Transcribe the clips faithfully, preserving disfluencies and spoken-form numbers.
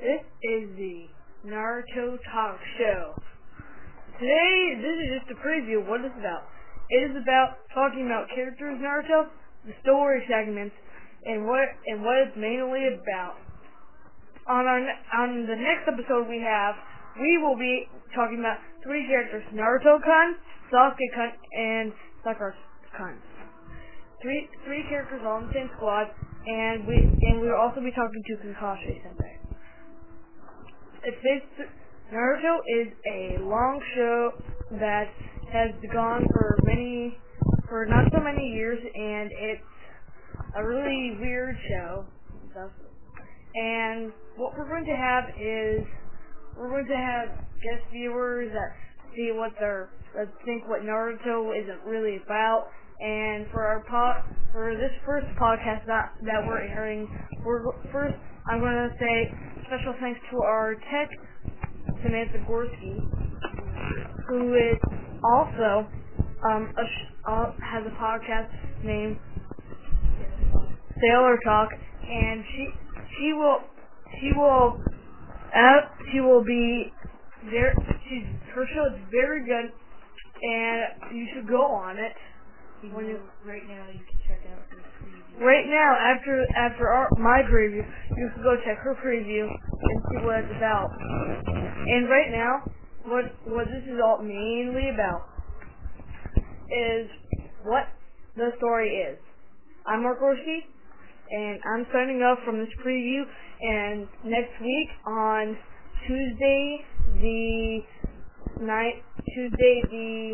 This is the Naruto Talk Show. Today, this is just a preview of what it's about. It is about talking about characters in Naruto, the story segments, and what and what it's mainly about. On our on the next episode we have, we will be talking about three characters: Naruto-kun, Sasuke-kun, and Sakura-kun. Three three characters all in the same squad, and we and we will also be talking to Kakashi-sensei. It's basically, Naruto is a long show that has gone for many, for not so many years, and it's a really weird show. And what we're going to have is, we're going to have guest viewers that see what they're, that think what Naruto isn't really about. And for our po- for this first podcast that that we're airing, we're first I'm going to say special thanks to our tech, Samantha Gorski, who is also um a sh- uh, has a podcast named Sailor Talk, and she she will she will uh, she will be there. She's her show is very good, and you should go on it. When you, right now, you can check out her preview. Right now, after after our, my preview, you can go check her preview and see what it's about. And right now, what what this is all mainly about is what the story is. I'm Mark Gorski, and I'm signing off from this preview. And next week on Tuesday the night, Tuesday the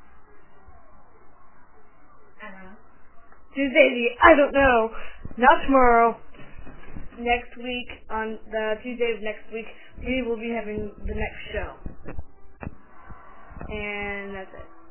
Tuesday the, I don't know, not tomorrow, next week, on the Tuesday of next week, we will be having the next show. And that's it.